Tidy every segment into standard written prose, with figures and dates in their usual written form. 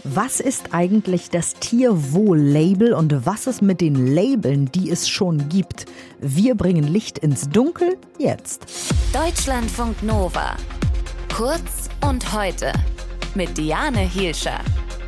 Was ist eigentlich das Tierwohl-Label und was ist mit den Labeln, die es schon gibt? Wir bringen Licht ins Dunkel jetzt. Deutschlandfunk Nova. Kurz und heute mit Diane Hielscher.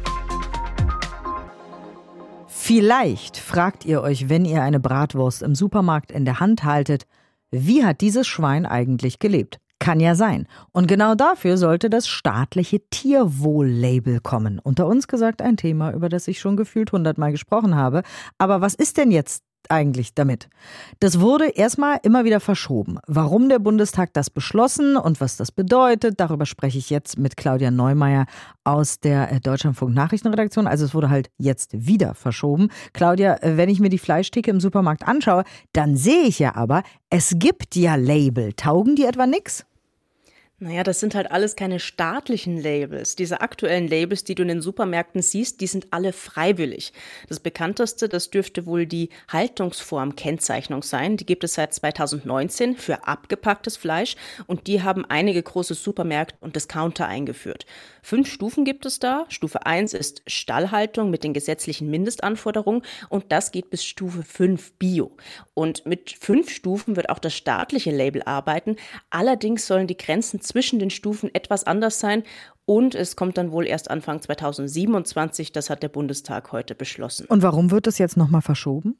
Vielleicht fragt ihr euch, wenn ihr eine Bratwurst im Supermarkt in der Hand haltet, wie hat dieses Schwein eigentlich gelebt? Kann ja sein. Und genau dafür sollte das staatliche Tierwohl-Label kommen. Unter uns gesagt ein Thema, über das ich schon gefühlt 100-mal gesprochen habe. Aber was ist denn jetzt eigentlich damit? Das wurde erstmal immer wieder verschoben. Warum der Bundestag das beschlossen und was das bedeutet, darüber spreche ich jetzt mit Claudia Neumeier aus der Deutschlandfunk Nachrichtenredaktion. Also es wurde halt jetzt wieder verschoben. Claudia, wenn ich mir die Fleischtheke im Supermarkt anschaue, dann sehe ich ja aber, es gibt ja Label. Taugen die etwa nix? Naja, das sind halt alles keine staatlichen Labels. Diese aktuellen Labels, die du in den Supermärkten siehst, die sind alle freiwillig. Das bekannteste, das dürfte wohl die Haltungsformkennzeichnung sein. Die gibt es seit 2019 für abgepacktes Fleisch und die haben einige große Supermärkte und Discounter eingeführt. 5 Stufen gibt es da. Stufe 1 ist Stallhaltung mit den gesetzlichen Mindestanforderungen und das geht bis Stufe 5 Bio. Und mit 5 Stufen wird auch das staatliche Label arbeiten. Allerdings sollen die Grenzen zwischen den Stufen etwas anders sein und es kommt dann wohl erst Anfang 2027, das hat der Bundestag heute beschlossen. Und warum wird das jetzt nochmal verschoben?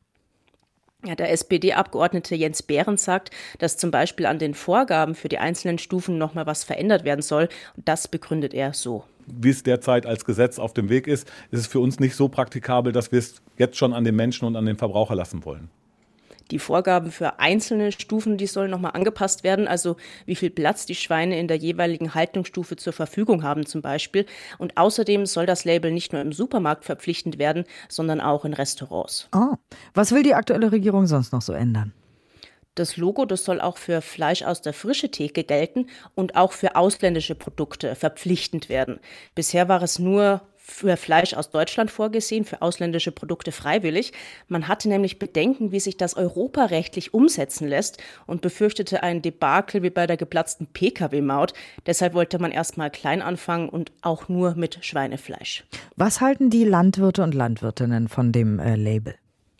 Ja, der SPD-Abgeordnete Jens Behrens sagt, dass zum Beispiel an den Vorgaben für die einzelnen Stufen nochmal was verändert werden soll. Und das begründet er so. Wie es derzeit als Gesetz auf dem Weg ist, ist es für uns nicht so praktikabel, dass wir es jetzt schon an den Menschen und an den Verbraucher lassen wollen. Die Vorgaben für einzelne Stufen, die sollen nochmal angepasst werden, also wie viel Platz die Schweine in der jeweiligen Haltungsstufe zur Verfügung haben zum Beispiel. Und außerdem soll das Label nicht nur im Supermarkt verpflichtend werden, sondern auch in Restaurants. Oh. Was will die aktuelle Regierung sonst noch so ändern? Das Logo, das soll auch für Fleisch aus der Frischetheke gelten und auch für ausländische Produkte verpflichtend werden. Bisher war es nur für Fleisch aus Deutschland vorgesehen, für ausländische Produkte freiwillig. Man hatte nämlich Bedenken, wie sich das europarechtlich umsetzen lässt und befürchtete ein Debakel wie bei der geplatzten Pkw-Maut. Deshalb wollte man erstmal klein anfangen und auch nur mit Schweinefleisch. Was halten die Landwirte und Landwirtinnen von dem Label?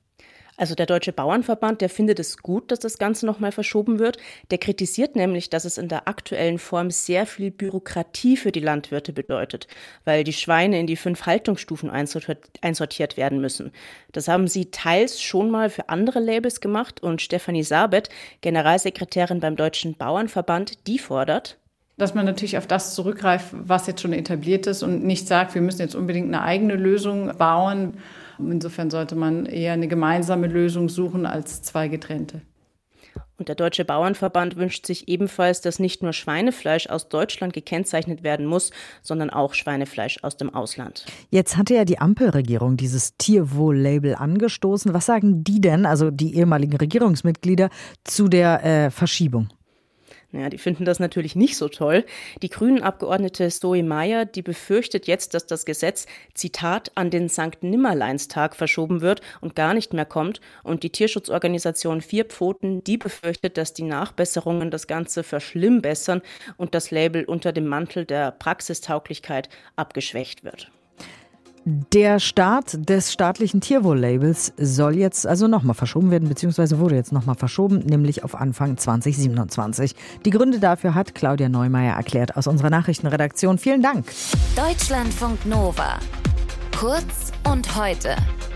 Also der Deutsche Bauernverband, der findet es gut, dass das Ganze nochmal verschoben wird. Der kritisiert nämlich, dass es in der aktuellen Form sehr viel Bürokratie für die Landwirte bedeutet, weil die Schweine in die 5 Haltungsstufen einsortiert werden müssen. Das haben sie teils schon mal für andere Labels gemacht und Stefanie Sabet, Generalsekretärin beim Deutschen Bauernverband, die fordert, dass man natürlich auf das zurückgreift, was jetzt schon etabliert ist und nicht sagt, wir müssen jetzt unbedingt eine eigene Lösung bauen. Insofern sollte man eher eine gemeinsame Lösung suchen als 2 getrennte. Und der Deutsche Bauernverband wünscht sich ebenfalls, dass nicht nur Schweinefleisch aus Deutschland gekennzeichnet werden muss, sondern auch Schweinefleisch aus dem Ausland. Jetzt hatte ja die Ampelregierung dieses Tierwohl-Label angestoßen. Was sagen die denn, also die ehemaligen Regierungsmitglieder, zu der Verschiebung? Ja, die finden das natürlich nicht so toll. Die Grünen-Abgeordnete Zoe Mayer, die befürchtet jetzt, dass das Gesetz, Zitat, an den Sankt-Nimmerleins-Tag verschoben wird und gar nicht mehr kommt. Und die Tierschutzorganisation 4 Pfoten, die befürchtet, dass die Nachbesserungen das Ganze verschlimmbessern und das Label unter dem Mantel der Praxistauglichkeit abgeschwächt wird. Der Start des staatlichen Tierwohl-Labels soll jetzt also nochmal verschoben werden, beziehungsweise wurde jetzt nochmal verschoben, nämlich auf Anfang 2027. Die Gründe dafür hat Claudia Neumeier erklärt aus unserer Nachrichtenredaktion. Vielen Dank. Deutschlandfunk Nova. Kurz und heute.